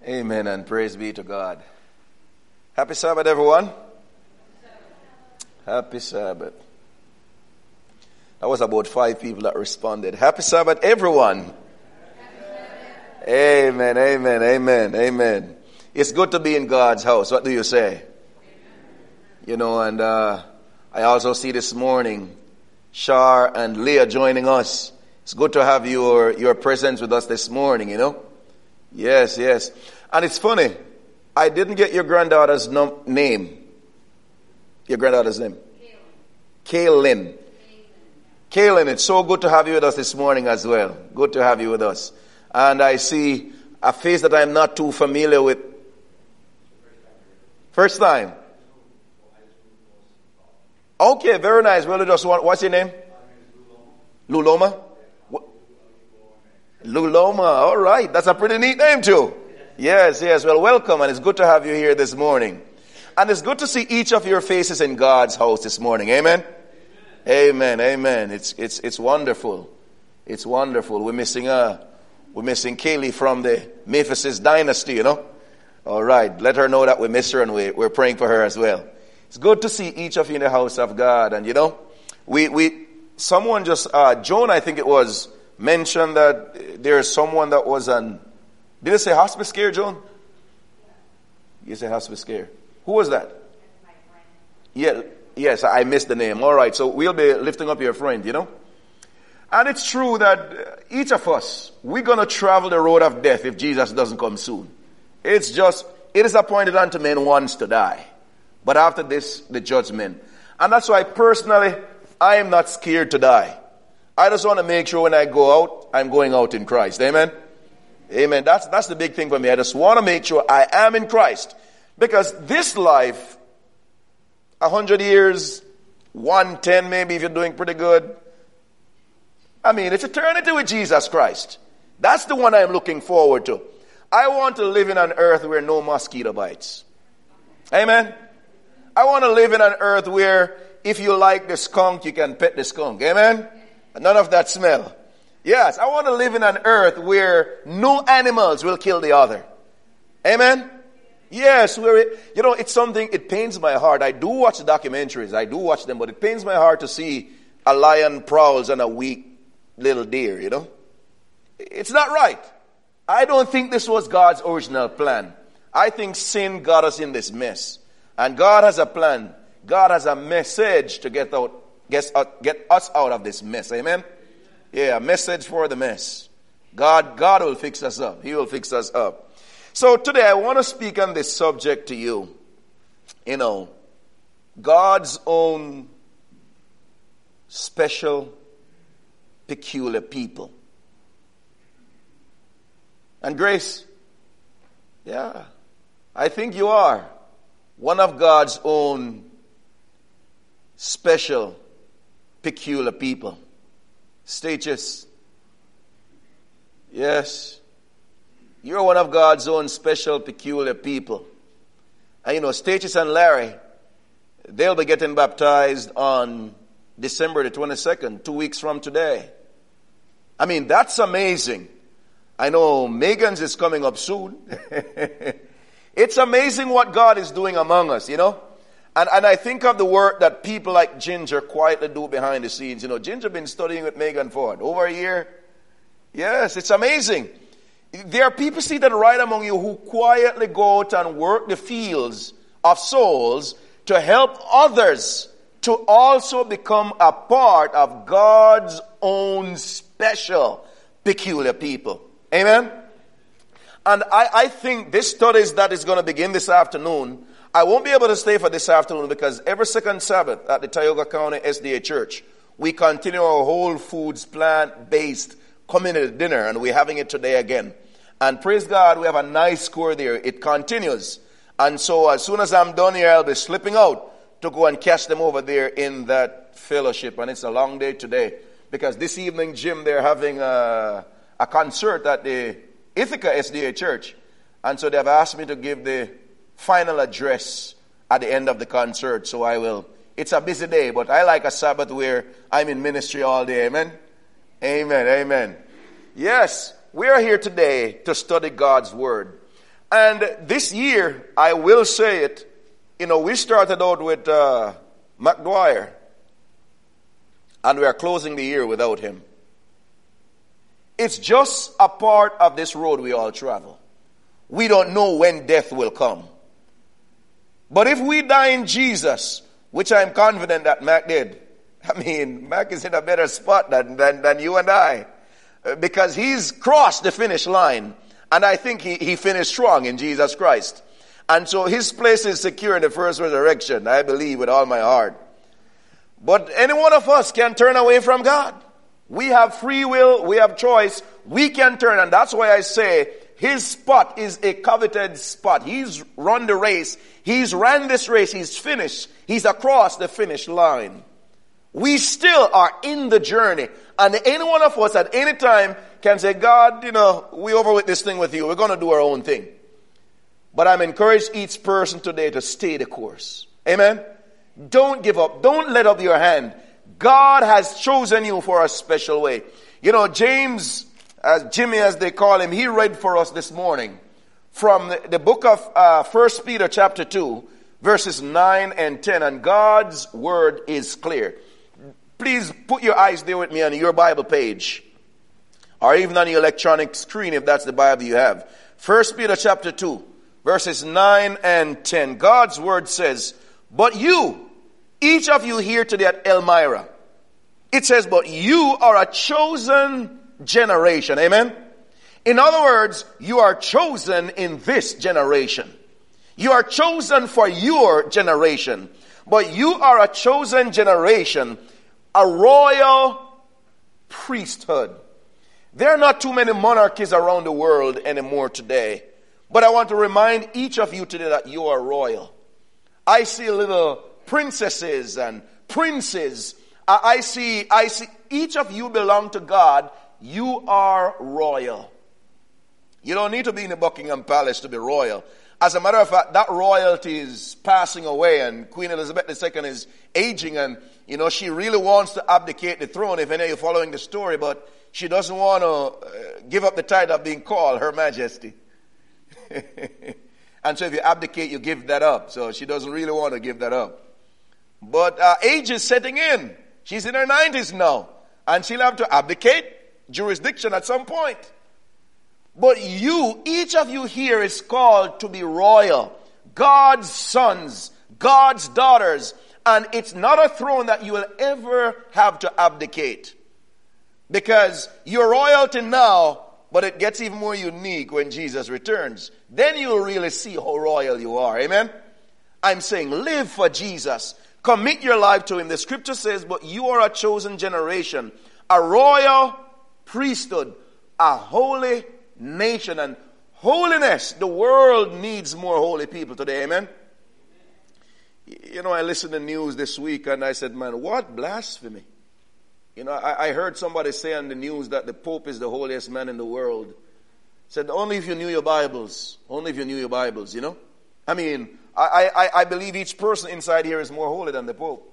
Amen and praise be to God. Happy Sabbath, everyone. Happy Sabbath. That was about 5 people that responded. Happy Sabbath, everyone. Amen, amen, amen, amen. It's good to be in God's house. What do you say? You know, and I also see this morning Shar and Leah joining us. It's good to have your presence with us this morning, you know. Yes, yes. And it's funny, I didn't get your granddaughter's name. Your granddaughter's name? Kaylin. Kaylin, it's so good to have you with us this morning as well. Good to have you with us. And I see a face that I'm not too familiar with. First time? Okay, very nice. Well, what's your name? Luloma? Luloma, all right. That's a pretty neat name too. Yes, yes. Well, welcome, and it's good to have you here this morning. And it's good to see each of your faces in God's house this morning. Amen? Amen, amen. It's wonderful. It's wonderful. We're missing Kaylee from the Memphis dynasty, you know. All right. Let her know that we miss her and we're praying for her as well. It's good to see each of you in the house of God. And you know, someone just, Joan, I think it was, mentioned that there's someone that was did it say hospice care, Joan? You say hospice care. Who was that? My friend. Yeah, yes, I missed the name. All right, so we'll be lifting up your friend, you know. And it's true that each of us, we're going to travel the road of death if Jesus doesn't come soon. It is appointed unto men once to die. But after this, the judgment. And that's why personally, I am not scared to die. I just want to make sure when I go out, I'm going out in Christ. Amen? Amen. That's the big thing for me. I just want to make sure I am in Christ. Because this life, 100 years, 110 maybe if you're doing pretty good. I mean, it's eternity with Jesus Christ. That's the one I'm looking forward to. I want to live in an earth where no mosquito bites. Amen? I want to live in an earth where if you like the skunk, you can pet the skunk. Amen? None of that smell. Yes, I want to live in an earth where no animals will kill the other. Amen? Yes, it's something, it pains my heart. I do watch documentaries. I do watch them, but it pains my heart to see a lion prowls on a weak little deer, you know. It's not right. I don't think this was God's original plan. I think sin got us in this mess. And God has a plan. God has a message to get us out of this mess. Amen? Yeah, a message for the mess. God will fix us up. He will fix us up. So today I want to speak on this subject to you. You know, God's own special, peculiar people. And Grace, yeah, I think you are one of God's own special, peculiar people. Stages. Yes. You're one of God's own special, peculiar people. And you know, Stages and Larry, they'll be getting baptized on December the 22nd, 2 weeks from today. I mean, that's amazing. I know Megan's is coming up soon. It's amazing what God is doing among us, you know. And I think of the work that people like Ginger quietly do behind the scenes. You know, Ginger been studying with Megan for over a year. Yes, it's amazing. There are people seated right among you who quietly go out and work the fields of souls to help others to also become a part of God's own special, peculiar people. Amen? And I think this studies that is going to begin this afternoon, I won't be able to stay for this afternoon because every second Sabbath at the Tioga County SDA Church, we continue our whole foods plant-based community dinner, and we're having it today again. And praise God, we have a nice score there. It continues. And so as soon as I'm done here, I'll be slipping out to go and catch them over there in that fellowship. And it's a long day today because this evening, Jim, they're having a concert at the Ithaca SDA Church. And so they've asked me to give the final address at the end of the concert. So I will. It's a busy day, but I like a Sabbath where I'm in ministry all day. Amen? Amen, amen. Yes, we are here today to study God's Word. And this year, I will say it, we started out with McDwyer, and we are closing the year without him. It's just a part of this road we all travel. We don't know when death will come. But if we die in Jesus, which I'm confident that Mac did, Mac is in a better spot than you and I, because he's crossed the finish line, and I think he finished strong in Jesus Christ. And so his place is secure in the first resurrection, I believe with all my heart. But any one of us can turn away from God. We have free will, we have choice, we can turn, and that's why I say his spot is a coveted spot. He's run the race, he's ran this race, he's finished, he's across the finish line. We still are in the journey, and any one of us at any time can say, God, we over with this thing with you, we're going to do our own thing. But I'm encouraged each person today to stay the course. Amen? Don't give up, don't let up your hand. God has chosen you for a special way. James, Jimmy as they call him, he read for us this morning from the book of 1 Peter chapter 2, verses 9 and 10. And God's word is clear. Please put your eyes there with me on your Bible page, or even on your electronic screen if that's the Bible you have. 1 Peter chapter 2, verses 9 and 10. God's word says, but you, each of you here today at Elmira, it says, but you are a chosen generation. Amen? In other words, you are chosen in this generation. You are chosen for your generation. But you are a chosen generation, a royal priesthood. There are not too many monarchies around the world anymore today. But I want to remind each of you today that you are royal. I see little princesses and princes. I see each of you belong to God. You are royal. You don't need to be in the Buckingham Palace to be royal. As a matter of fact, that royalty is passing away, and Queen Elizabeth II is aging, and she really wants to abdicate the throne, if any of you are following the story, but she doesn't want to give up the title of being called Her Majesty. And so if you abdicate, you give that up. So she doesn't really want to give that up. But age is setting in. She's in her 90s now. And she'll have to abdicate jurisdiction at some point. But you, each of you here is called to be royal. God's sons, God's daughters. And it's not a throne that you will ever have to abdicate. Because you're royalty now, but it gets even more unique when Jesus returns. Then you'll really see how royal you are. Amen? I'm saying live for Jesus. Commit your life to him. The scripture says, but you are a chosen generation, a royal priesthood, a holy nation. And holiness, the world needs more holy people today. Amen? I listened to the news this week and I said, man, what blasphemy. I heard somebody say on the news that the Pope is the holiest man in the world. Said, only if you knew your Bibles. Only if you knew your Bibles, I believe each person inside here is more holy than the Pope.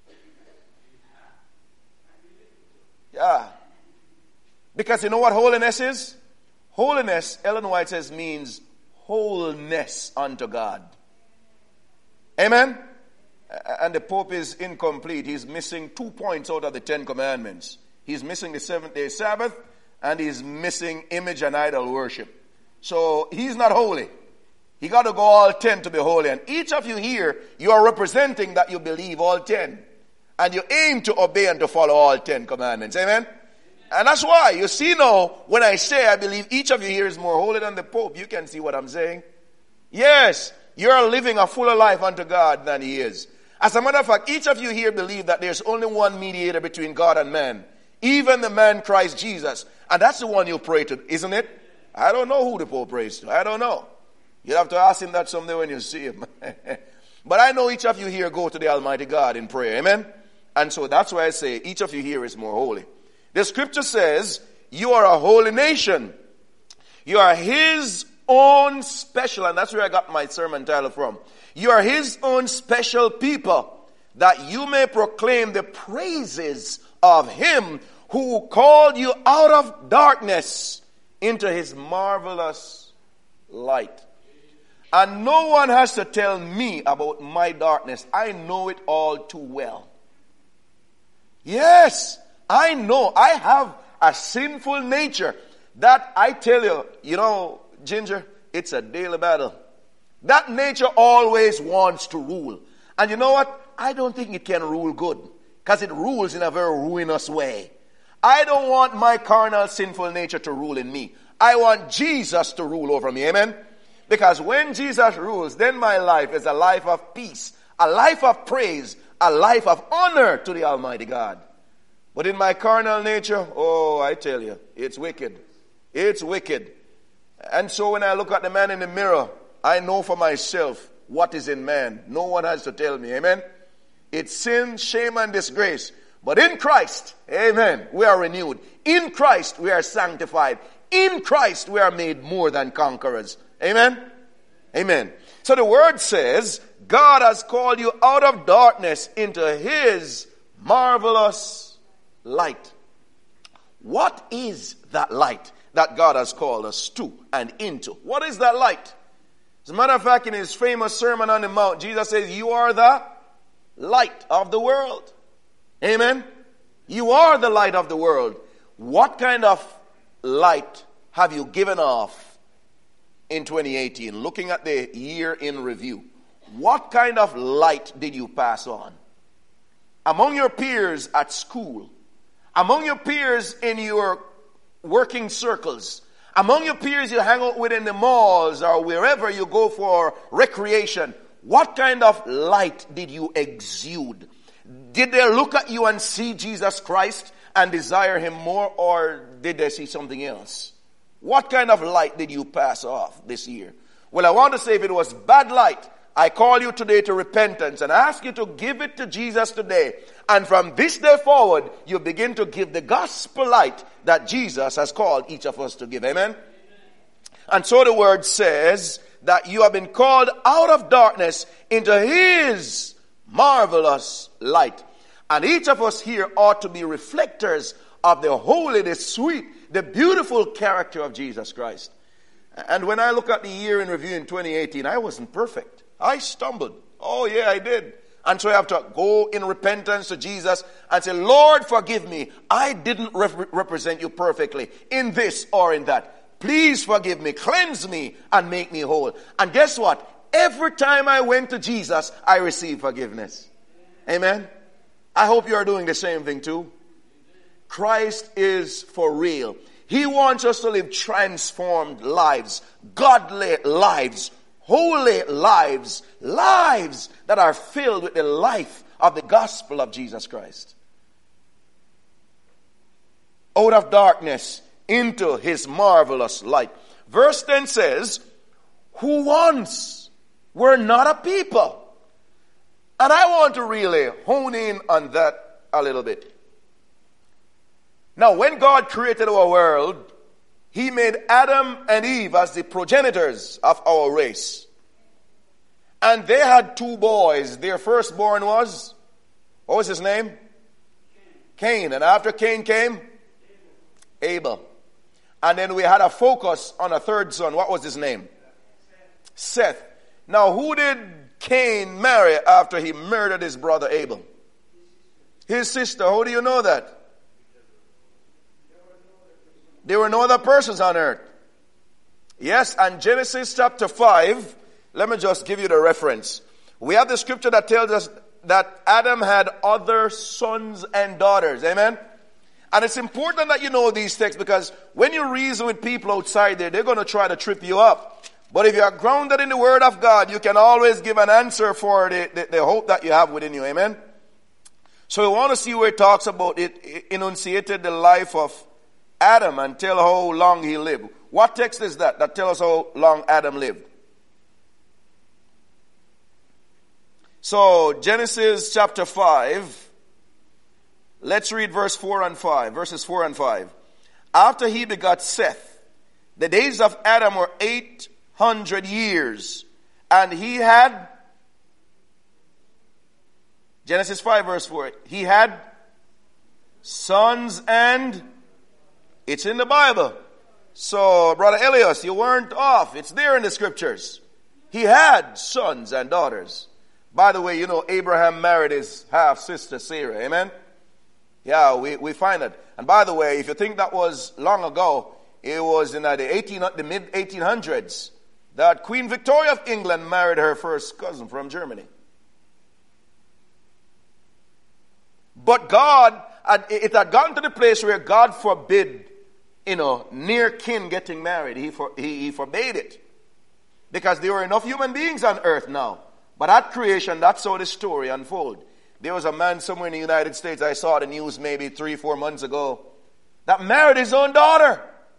Yeah. Because you know what holiness is? Holiness, Ellen White says, means wholeness unto God. Amen? And the Pope is incomplete. He's missing 2 points out of the 10 commandments. He's missing the 7th-day Sabbath, and he's missing image and idol worship. So he's not holy. He got to go all 10 to be holy. And each of you here, you are representing that you believe all 10. And you aim to obey and to follow all 10 commandments. Amen? And that's why, you see now, when I say I believe each of you here is more holy than the Pope, you can see what I'm saying. Yes, you're living a fuller life unto God than he is. As a matter of fact, each of you here believe that there's only one mediator between God and man. Even the man Christ Jesus. And that's the one you pray to, isn't it? I don't know who the Pope prays to. I don't know. You'll have to ask him that someday when you see him. But I know each of you here go to the Almighty God in prayer. Amen? And so that's why I say each of you here is more holy. The scripture says, you are a holy nation. You are his own special, and that's where I got my sermon title from. You are his own special people, that you may proclaim the praises of him who called you out of darkness into his marvelous light. And no one has to tell me about my darkness. I know it all too well. Yes, I know. I have a sinful nature that I tell you, Ginger, it's a daily battle. That nature always wants to rule. And you know what? I don't think it can rule good, because it rules in a very ruinous way. I don't want my carnal sinful nature to rule in me. I want Jesus to rule over me. Amen? Because when Jesus rules, then my life is a life of peace, a life of praise, a life of honor to the Almighty God. But in my carnal nature, oh, I tell you, it's wicked. It's wicked. And so when I look at the man in the mirror, I know for myself what is in man. No one has to tell me. Amen? It's sin, shame, and disgrace. But in Christ, amen, we are renewed. In Christ, we are sanctified. In Christ, we are made more than conquerors. Amen? Amen. So the word says, God has called you out of darkness into His marvelous light. What is that light that God has called us to and into? What is that light? As a matter of fact, in His famous Sermon on the Mount, Jesus says, you are the light of the world. Amen? You are the light of the world. What kind of light have you given off in 2018? Looking at the year in review, what kind of light did you pass on? Among your peers at school, among your peers in your working circles, among your peers you hang out with in the malls or wherever you go for recreation, what kind of light did you exude? Did they look at you and see Jesus Christ and desire Him more, or did they see something else? What kind of light did you pass off this year? Well, I want to say, if it was bad light, I call you today to repentance and ask you to give it to Jesus today. And from this day forward, you begin to give the gospel light that Jesus has called each of us to give. Amen? And so the word says that you have been called out of darkness into His marvelous light. And each of us here ought to be reflectors of the holy, the sweet, the beautiful character of Jesus Christ. And when I look at the year in review in 2018, I wasn't perfect. I stumbled. Oh yeah, I did. And so I have to go in repentance to Jesus and say, Lord, forgive me. I didn't represent you perfectly in this or in that. Please forgive me, cleanse me, and make me whole. And guess what? Every time I went to Jesus, I received forgiveness. Amen? I hope you are doing the same thing too. Christ is for real. He wants us to live transformed lives, godly lives, holy lives, lives that are filled with the life of the gospel of Jesus Christ. Out of darkness into His marvelous light. Verse 10 says, who once were not a people. And I want to really hone in on that a little bit. Now, when God created our world, He made Adam and Eve as the progenitors of our race. And they had two boys. Their firstborn was, what was his name? Cain. And after Cain came? Abel. And then we had a focus on a third son. What was his name? Seth. Now, who did Cain marry after he murdered his brother Abel? His sister. How do you know that? There were no other persons on earth. Yes, and Genesis chapter 5, let me just give you the reference. We have the scripture that tells us that Adam had other sons and daughters. Amen? And it's important that you know these texts, because when you reason with people outside there, they're going to try to trip you up. But if you are grounded in the Word of God, you can always give an answer for the hope that you have within you. Amen? So we want to see where it talks about it, enunciated the life of Adam and tell how long he lived. What text is that tells us how long Adam lived? So, Genesis chapter 5, let's read verses 4 and 5. After he begot Seth, the days of Adam were 800 years, and he had, Genesis 5 verse 4, he had sons and, it's in the Bible. So, Brother Elias, you weren't off. It's there in the scriptures. he had sons and daughters. By the way, you know, Abraham married his half-sister Sarah. Amen? Yeah, we find it. And by the way, if you think that was long ago, it was in the mid-1800s that Queen Victoria of England married her first cousin from Germany. But God, it had gotten to the place where God forbid, near kin getting married. He forbade it. Because there were enough human beings on earth now. But at creation, that's how the story unfolded. There was a man somewhere in the United States, I saw the news maybe 3-4 months ago, that married his own daughter.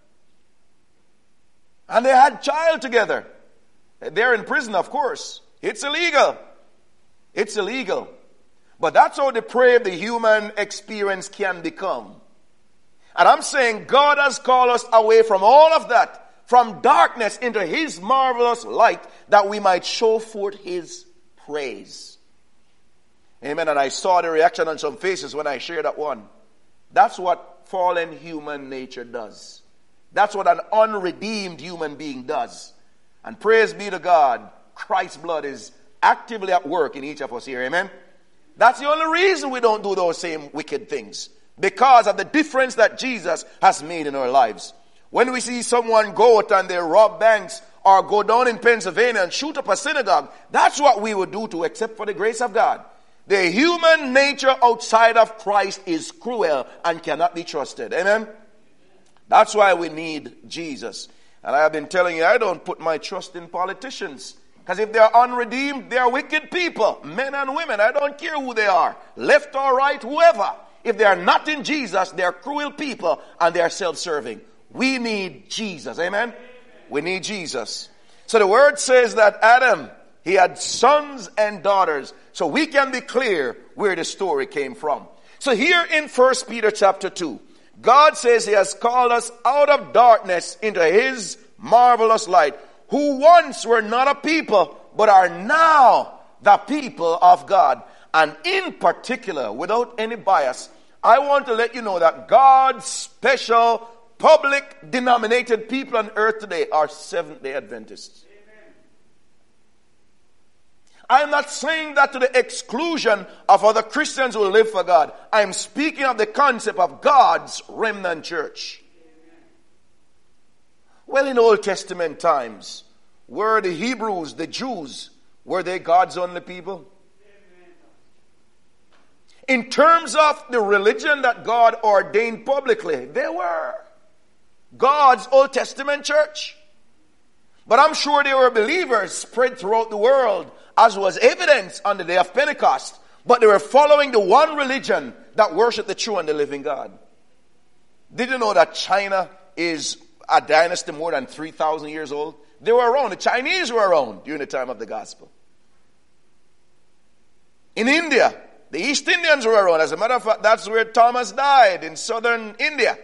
And they had a child together. They're in prison, of course. It's illegal. It's illegal. But that's how depraved the human experience can become. And I'm saying God has called us away from all of that, from darkness into His marvelous light, that we might show forth His praise. Amen. And I saw the reaction on some faces when I shared that one. That's what fallen human nature does. That's what an unredeemed human being does. And praise be to God, Christ's blood is actively at work in each of us here. Amen. That's the only reason we don't do those same wicked things. Because of the difference that Jesus has made in our lives. When we see someone go out and they rob banks or go down in Pennsylvania and shoot up a synagogue, that's what we would do too, except for the grace of God. The human nature outside of Christ is cruel and cannot be trusted. Amen? That's why we need Jesus. And I have been telling you, I don't put my trust in politicians. Because if they're unredeemed, they're wicked people. Men and women, I don't care who they are. Left or right, whoever. If they are not in Jesus, they're cruel people and they're self-serving. We need Jesus. Amen? We need Jesus. So the word says that Adam, he had sons and daughters. So we can be clear where the story came from. So here in 1 Peter chapter 2, God says He has called us out of darkness into His marvelous light, who once were not a people, but are now the people of God. And in particular, without any bias, I want to let you know that God's special public denominated people on earth today are Seventh-day Adventists. I'm not saying that to the exclusion of other Christians who live for God. I'm speaking of the concept of God's remnant church. Well, in Old Testament times, were the Hebrews, the Jews, were they God's only people? In terms of the religion that God ordained publicly, they were God's Old Testament church. But I'm sure there were believers spread throughout the world, as was evidence on the day of Pentecost. But they were following the one religion that worshiped the true and the living God. Did you know that China is a dynasty more than 3,000 years old? They were around. The Chinese were around during the time of the gospel. In India, the East Indians were around. As a matter of fact, that's where Thomas died, in southern India.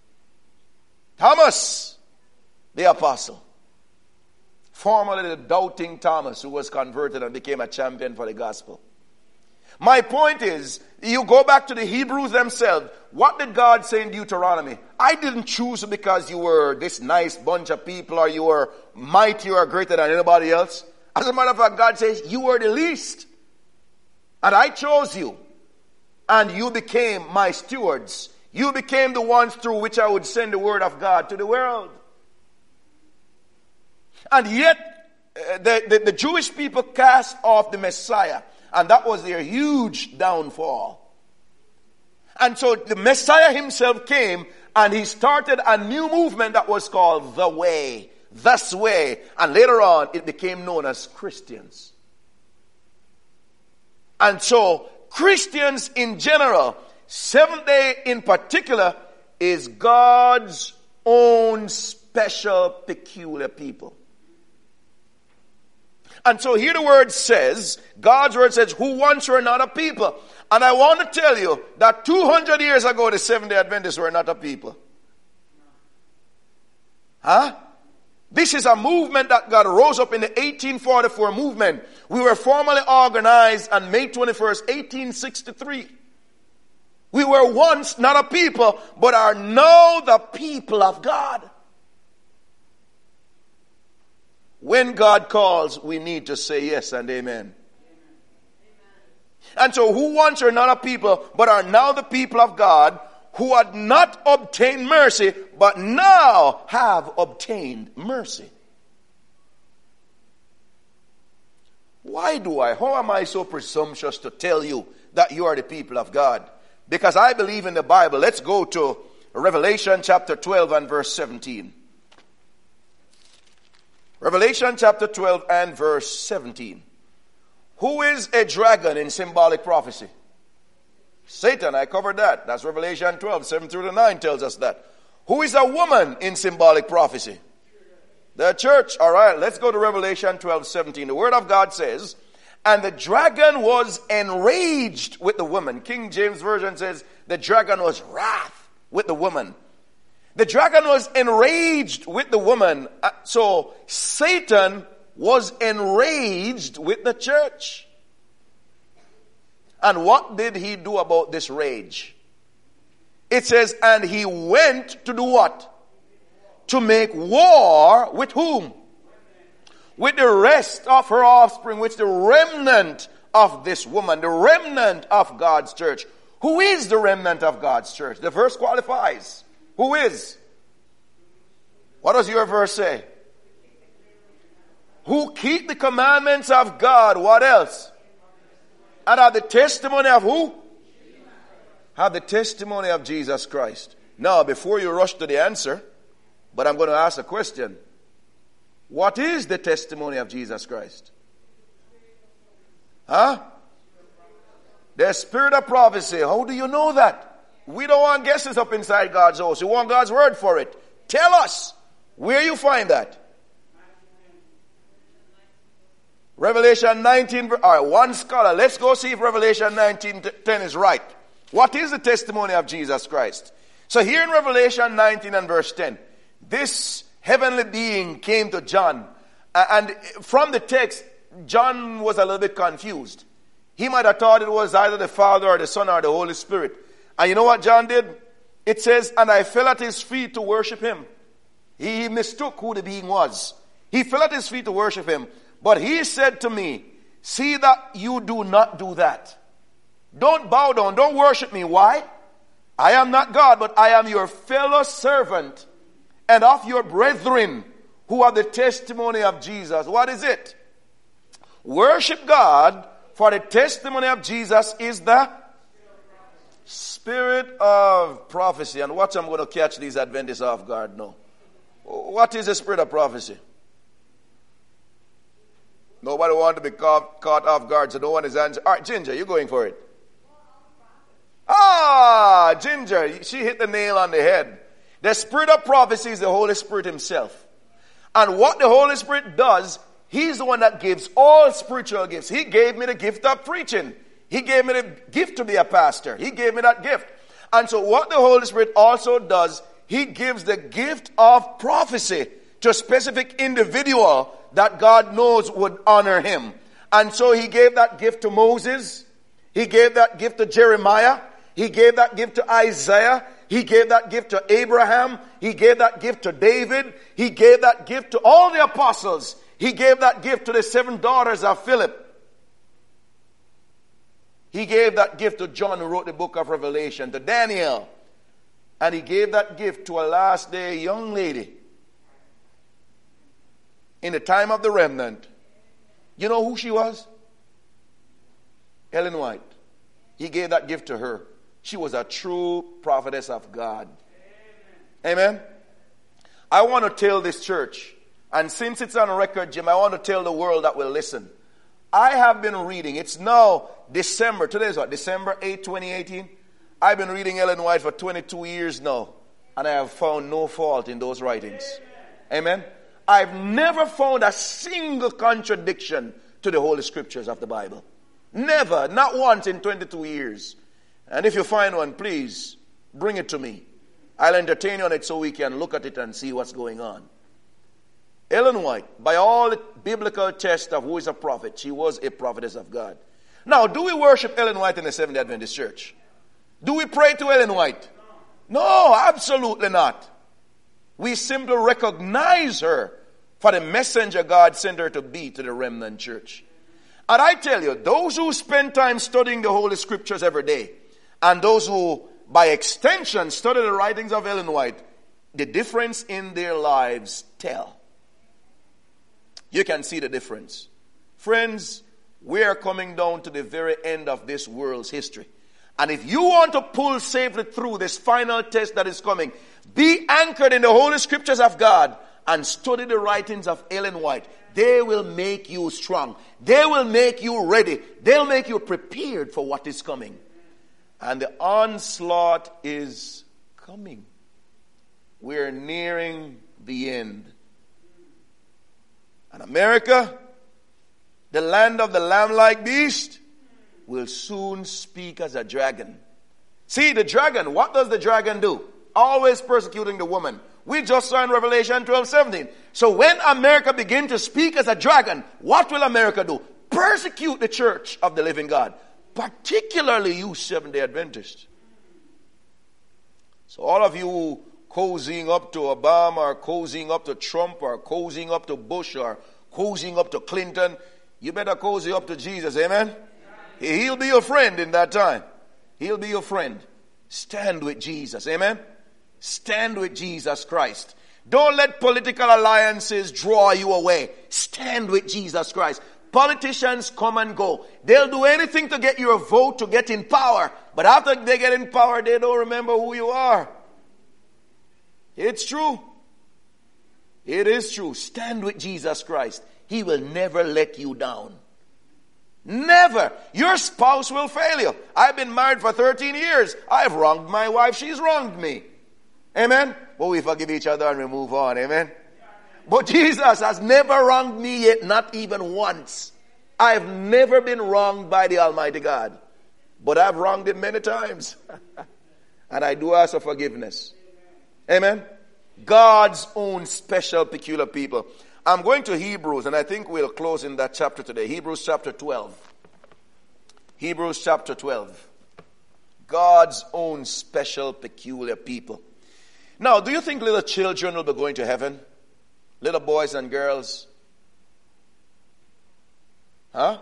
Thomas, the apostle. Formerly the doubting Thomas, who was converted and became a champion for the gospel. My point is, you go back to the Hebrews themselves. What did God say in Deuteronomy? I didn't choose you because you were this nice bunch of people, or you were mighty or greater than anybody else. As a matter of fact, God says, you were the least. And I chose you. And you became my stewards. You became the ones through which I would send the word of God to the world. And yet, the Jewish people cast off the Messiah. And that was their huge downfall. And so the Messiah himself came and he started a new movement that was called the Way. This Way. And later on, it became known as Christians. And so, Christians in general, Seventh Day in particular, is God's own special, peculiar people. And so here the word says, God's word says, who once were not a people. And I want to tell you that 200 years ago, the Seventh-day Adventists were not a people. Huh? This is a movement that God rose up in the 1844 movement. We were formally organized on May 21st, 1863. We were once not a people, but are now the people of God. When God calls, we need to say yes and amen. And so who once are not a people, but are now the people of God, who had not obtained mercy, but now have obtained mercy. How am I so presumptuous to tell you that you are the people of God? Because I believe in the Bible. Let's go to Revelation chapter 12 and verse 17. Revelation chapter 12 and verse 17. Who is a dragon in symbolic prophecy? Satan, I covered that. That's Revelation 12, 7 through to 9 tells us that. Who is a woman in symbolic prophecy? The church. All right, let's go to Revelation 12, 17. The word of God says, and the dragon was enraged with the woman. King James Version says the dragon was wrath with the woman. The dragon was enraged with the woman. So Satan was enraged with the church. And what did he do about this rage? It says, and he went to do what? To make war with whom? With the rest of her offspring, which the remnant of this woman, the remnant of God's church. Who is the remnant of God's church? The verse qualifies. Who is? What does your verse say? Who keep the commandments of God. What else? And have the testimony of who? Have the testimony of Jesus Christ. Now, before you rush to the answer, but I'm going to ask a question. What is the testimony of Jesus Christ? Huh? The spirit of prophecy. How do you know that? We don't want guesses up inside God's house. We want God's word for it. Tell us where you find that. Revelation 19, all right, one scholar. Let's go see if Revelation 19:10 is right. What is the testimony of Jesus Christ? So here in Revelation 19 and verse 10, this heavenly being came to John. And from the text, John was a little bit confused. He might have thought it was either the Father or the Son or the Holy Spirit. And you know what John did? It says, and I fell at his feet to worship him. He mistook who the being was. He fell at his feet to worship him. But he said to me, see that you do not do that. Don't bow down. Don't worship me. Why? I am not God, but I am your fellow servant and of your brethren who are the testimony of Jesus. What is it? Worship God, for the testimony of Jesus is the spirit of prophecy. And watch, I'm going to catch these Adventists off guard now. What is the spirit of prophecy? Nobody wants to be caught off guard, so no one is answering. All right, Ginger, you're going for it. Ah, Ginger, she hit the nail on the head. The spirit of prophecy is the Holy Spirit himself. And what the Holy Spirit does, he's the one that gives all spiritual gifts. He gave me the gift of preaching. He gave me the gift to be a pastor. He gave me that gift. And so what the Holy Spirit also does, he gives the gift of prophecy to a specific individual that God knows would honor him. And so he gave that gift to Moses. He gave that gift to Jeremiah. He gave that gift to Isaiah. He gave that gift to Abraham. He gave that gift to David. He gave that gift to all the apostles. He gave that gift to the 7 daughters of Philip. He gave that gift to John, who wrote the book of Revelation, to Daniel. And he gave that gift to a last day young lady in the time of the remnant. You know who she was? Ellen White. He gave that gift to her. She was a true prophetess of God. Amen. Amen. I want to tell this church, and since it's on record, Jim, I want to tell the world that will listen. I have been reading, it's now December, today is what, December 8, 2018? I've been reading Ellen White for 22 years now, and I have found no fault in those writings. Amen. I've never found a single contradiction to the Holy Scriptures of the Bible. Never, not once in 22 years. And if you find one, please bring it to me. I'll entertain you on it so we can look at it and see what's going on. Ellen White, by all the biblical tests of who is a prophet, she was a prophetess of God. Now, do we worship Ellen White in the Seventh-day Adventist Church? Do we pray to Ellen White? No, absolutely not. We simply recognize her for the messenger God sent her to be to the remnant church. And I tell you, those who spend time studying the Holy Scriptures every day, and those who, by extension, study the writings of Ellen White, the difference in their lives tell. You can see the difference. Friends, we are coming down to the very end of this world's history. And if you want to pull safely through this final test that is coming, be anchored in the Holy Scriptures of God and study the writings of Ellen White. They will make you strong. They will make you ready. They'll make you prepared for what is coming. And the onslaught is coming. We're nearing the end. And America, the land of the lamb-like beast, will soon speak as a dragon. See, the dragon, what does the dragon do? Always persecuting the woman. We just saw in Revelation 12:17. So when America begins to speak as a dragon, what will America do? Persecute the church of the living God. Particularly you Seventh-day Adventists. So all of you cozying up to Obama, or cozying up to Trump, or cozying up to Bush, or cozying up to Clinton, you better cozy up to Jesus, amen? He'll be your friend in that time. He'll be your friend. Stand with Jesus, amen? Stand with Jesus Christ. Don't let political alliances draw you away. Stand with Jesus Christ. Politicians come and go. They'll do anything to get your vote, to get in power. But after they get in power, they don't remember who you are. It's true. It is true. Stand with Jesus Christ. He will never let you down. Never. Your spouse will fail you. I've been married for 13 years. I've wronged my wife. She's wronged me. Amen? But we forgive each other and we move on. Amen? But Jesus has never wronged me yet, not even once. I've never been wronged by the Almighty God. But I've wronged him many times. And I do ask for forgiveness. Amen? God's own special, peculiar people. I'm going to Hebrews, and I think we'll close in that chapter today. Hebrews chapter 12. Hebrews chapter 12. God's own special, peculiar people. Now, do you think little children will be going to heaven? Little boys and girls? Huh?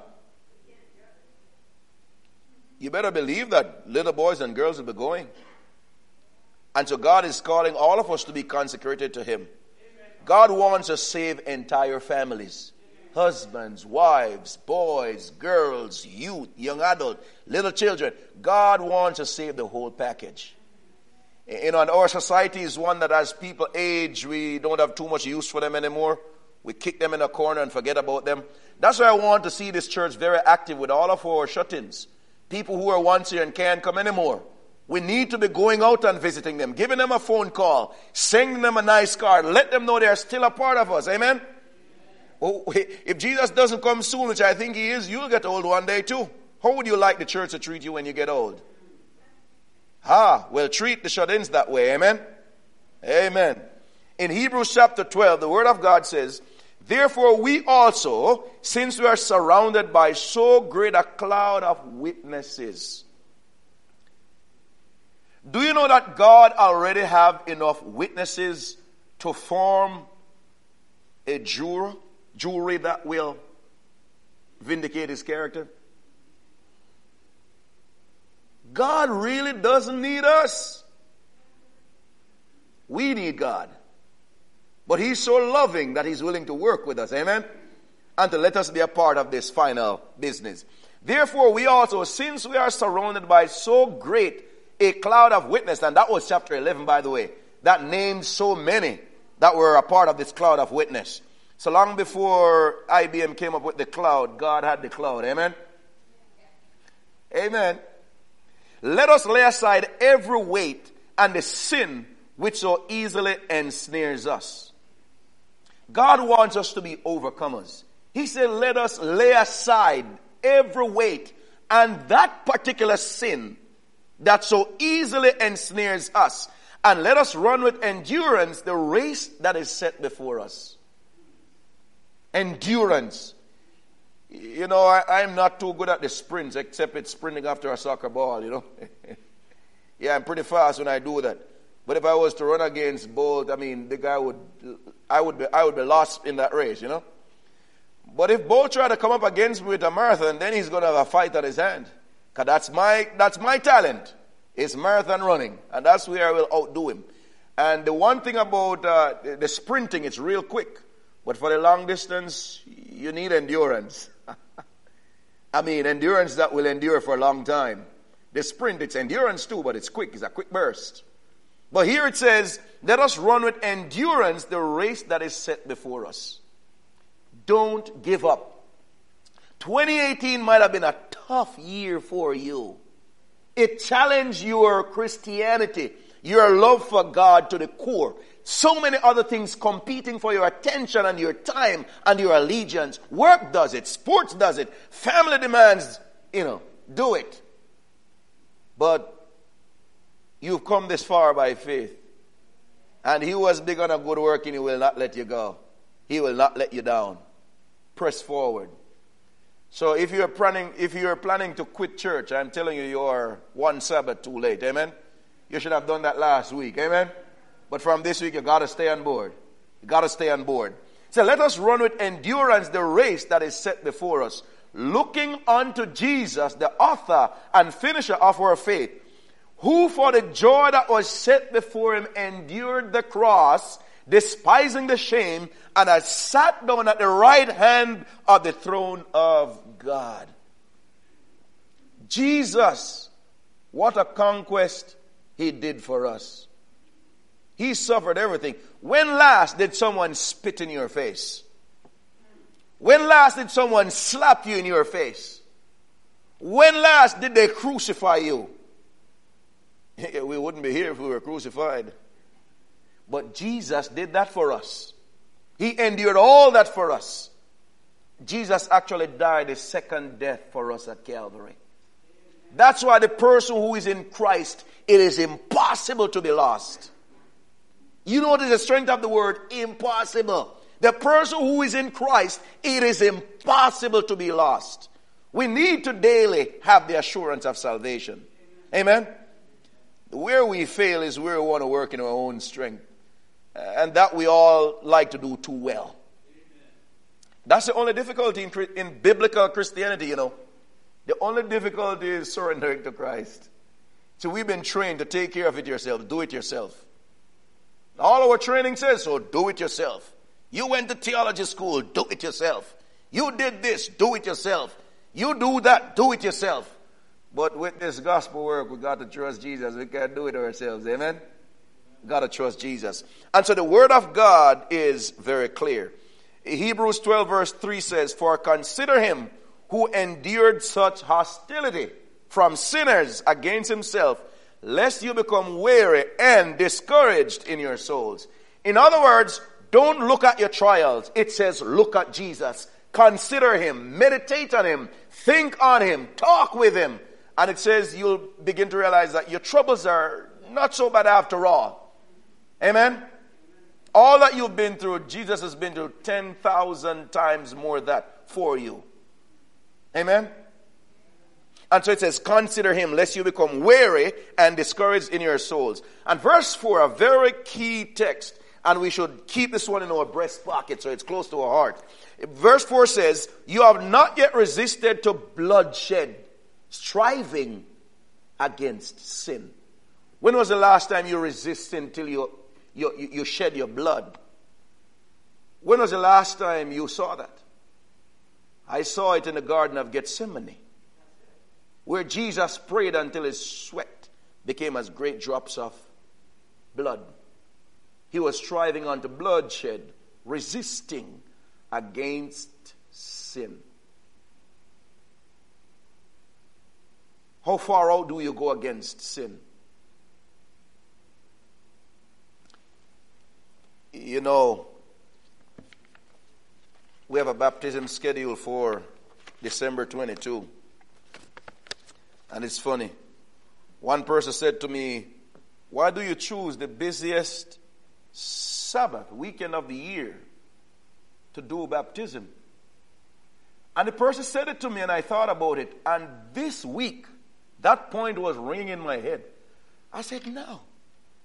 You better believe that little boys and girls will be going. And so God is calling all of us to be consecrated to him. God wants to save entire families. Husbands, wives, boys, girls, youth, young adults, little children. God wants to save the whole package. You know, and our society is one that as people age, we don't have too much use for them anymore. We kick them in a corner and forget about them. That's why I want to see this church very active with all of our shut-ins. People who are once here and can't come anymore. We need to be going out and visiting them, giving them a phone call, sending them a nice card, let them know they are still a part of us. Amen? Oh, if Jesus doesn't come soon, which I think he is, you'll get old one day too. How would you like the church to treat you when you get old? Well, treat the shut-ins that way. Amen? Amen. In Hebrews chapter 12, the word of God says, therefore we also, since we are surrounded by so great a cloud of witnesses. Do you know that God already have enough witnesses to form a jury that will vindicate his character? God really doesn't need us. We need God. But he's so loving that he's willing to work with us. Amen? And to let us be a part of this final business. Therefore, we also, since we are surrounded by so great a cloud of witness, and that was chapter 11, by the way, that named so many that were a part of this cloud of witness. So long before IBM came up with the cloud, God had the cloud. Amen? Amen. Let us lay aside every weight and the sin which so easily ensnares us. God wants us to be overcomers. He said, let us lay aside every weight and that particular sin that so easily ensnares us, and let us run with endurance the race that is set before us. Endurance. You know, I'm not too good at the sprints, except it's sprinting after a soccer ball, you know. Yeah, I'm pretty fast when I do that. But if I was to run against Bolt, I mean, I would be lost in that race, you know. But if Bolt tried to come up against me with a marathon, then he's going to have a fight at his hand. Because that's my talent. It's marathon running. And that's where I will outdo him. And the one thing about the sprinting, it's real quick. But for the long distance, you need endurance. I mean, endurance that will endure for a long time. The sprint, it's endurance too, but it's quick. It's a quick burst. But here it says, let us run with endurance the race that is set before us. Don't give up. 2018 might have been a tough year for you. It challenged your Christianity, your love for God to the core. So many other things competing for your attention and your time and your allegiance. Work does it. Sports does it. Family demands, do it. But you've come this far by faith. And he who has begun a good work in you will not let you go. He will not let you down. Press forward. So if you're planning to quit church, I'm telling you, you're one Sabbath too late. Amen? You should have done that last week. Amen? But from this week, you got to stay on board. You got to stay on board. So let us run with endurance the race that is set before us, looking unto Jesus, the author and finisher of our faith, who for the joy that was set before him endured the cross, despising the shame, and has sat down at the right hand of the throne of God. Jesus, what a conquest he did for us. He suffered everything. When last did someone spit in your face? When last did someone slap you in your face? When last did they crucify you? We wouldn't be here if we were crucified. But Jesus did that for us. He endured all that for us. Jesus actually died a second death for us at Calvary. That's why the person who is in Christ, it is impossible to be lost. You notice the strength of the word impossible. The person who is in Christ, it is impossible to be lost. We need to daily have the assurance of salvation. Amen? Where we fail is where we want to work in our own strength. And that we all like to do too well. That's the only difficulty in biblical Christianity, The only difficulty is surrendering to Christ. So we've been trained to take care of it yourself, do it yourself. All our training says, so do it yourself. You went to theology school, do it yourself. You did this, do it yourself. You do that, do it yourself. But with this gospel work, we got to trust Jesus. We can't do it ourselves. Amen? We got to trust Jesus. And so the word of God is very clear. Hebrews 12 verse 3 says, for consider him who endured such hostility from sinners against himself, lest you become weary and discouraged in your souls. In other words, don't look at your trials. It says look at Jesus. Consider him. Meditate on him. Think on him. Talk with him. And it says you'll begin to realize that your troubles are not so bad after all. Amen? All that you've been through, Jesus has been through 10,000 times more that for you. Amen? And so it says, consider him, lest you become weary and discouraged in your souls. And verse 4, a very key text. And we should keep this one in our breast pocket so it's close to our heart. Verse 4 says, you have not yet resisted to bloodshed, striving against sin. When was the last time you resisted until you shed your blood? When was the last time you saw that? I saw it in the Garden of Gethsemane, where Jesus prayed until his sweat became as great drops of blood. He was striving unto bloodshed, resisting against sin. How far out do you go against sin? We have a baptism schedule for December 22. And it's funny. One person said to me, why do you choose the busiest Sabbath, weekend of the year, to do baptism? And the person said it to me and I thought about it. And this week, that point was ringing in my head. I said, no.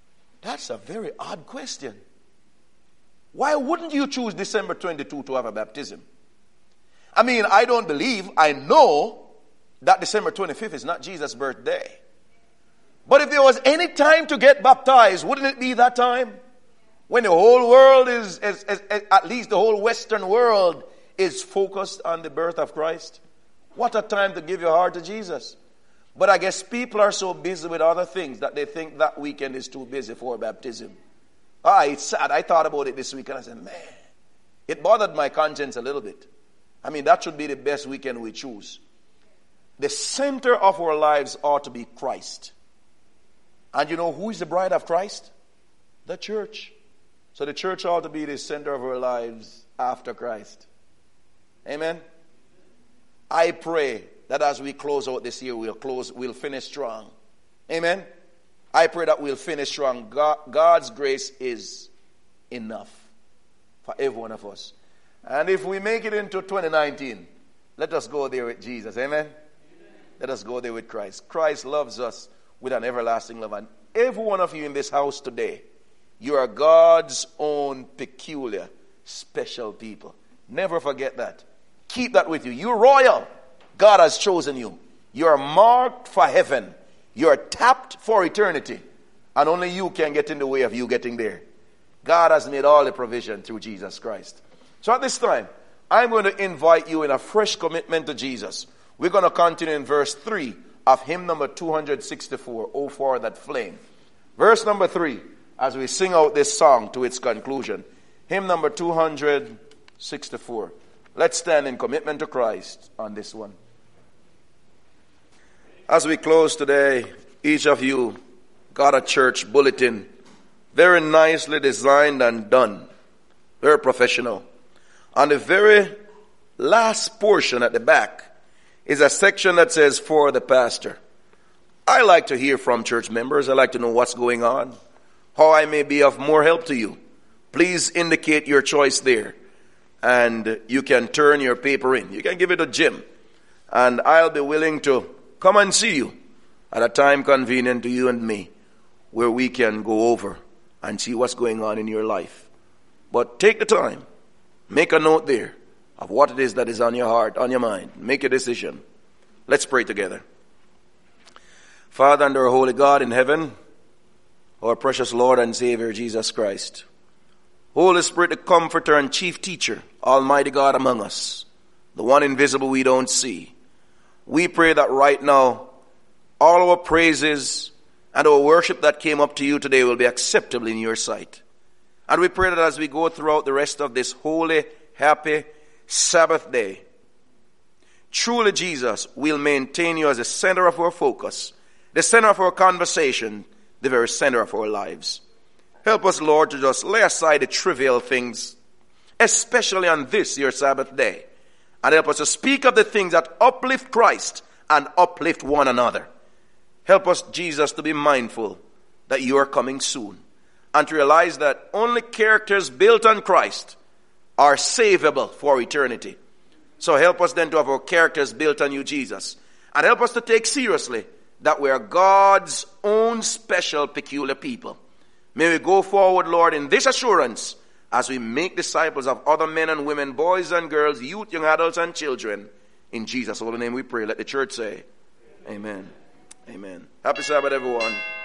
That's a very odd question. Why wouldn't you choose December 22 to have a baptism? I mean, I know that December 25th is not Jesus' birthday. But if there was any time to get baptized, wouldn't it be that time? When the whole world is at least the whole Western world is focused on the birth of Christ. What a time to give your heart to Jesus. But I guess people are so busy with other things that they think that weekend is too busy for baptism. It's sad. I thought about it this week and I said, man, it bothered my conscience a little bit. I mean, that should be the best weekend we choose. The center of our lives ought to be Christ. And you know who is the bride of Christ? The church. So the church ought to be the center of our lives after Christ. Amen. I pray that as we close out this year, we'll finish strong. Amen. I pray that we'll finish strong. God's grace is enough for every one of us. And if we make it into 2019, let us go there with Jesus. Amen. Let us go there with Christ. Christ loves us with an everlasting love. And every one of you in this house today, you are God's own peculiar, special people. Never forget that. Keep that with you. You're royal. God has chosen you. You are marked for heaven. You are tapped for eternity. And only you can get in the way of you getting there. God has made all the provision through Jesus Christ. So at this time, I'm going to invite you in a fresh commitment to Jesus. We're going to continue in verse 3 of hymn number 264, "O for that flame." Verse number 3, as we sing out this song to its conclusion. Hymn number 264. Let's stand in commitment to Christ on this one. As we close today, each of you got a church bulletin, very nicely designed and done, very professional. On the very last portion at the back is a section that says, "For the pastor." I like to hear from church members. I like to know what's going on, how I may be of more help to you. Please indicate your choice there. And you can turn your paper in. You can give it to Jim. And I'll be willing to come and see you at a time convenient to you and me, where we can go over and see what's going on in your life. But take the time. Make a note there of what it is that is on your heart, on your mind. Make a decision. Let's pray together. Father and our holy God in heaven, our precious Lord and Savior Jesus Christ, Holy Spirit, the comforter and chief teacher, Almighty God among us, the one invisible we don't see. We pray that right now, all our praises and our worship that came up to you today will be acceptable in your sight. And we pray that as we go throughout the rest of this holy, happy Sabbath day, truly, Jesus, will maintain you as the center of our focus, the center of our conversation, the very center of our lives. Help us, Lord, to just lay aside the trivial things, especially on this, your Sabbath day. And help us to speak of the things that uplift Christ and uplift one another. Help us, Jesus, to be mindful that you are coming soon. And to realize that only characters built on Christ are savable for eternity. So help us then to have our characters built on you, Jesus. And help us to take seriously that we are God's own special, peculiar people. May we go forward, Lord, in this assurance as we make disciples of other men and women, boys and girls, youth, young adults and children. In Jesus' holy name we pray. Let the church say, Amen. Amen. Happy Sabbath, everyone.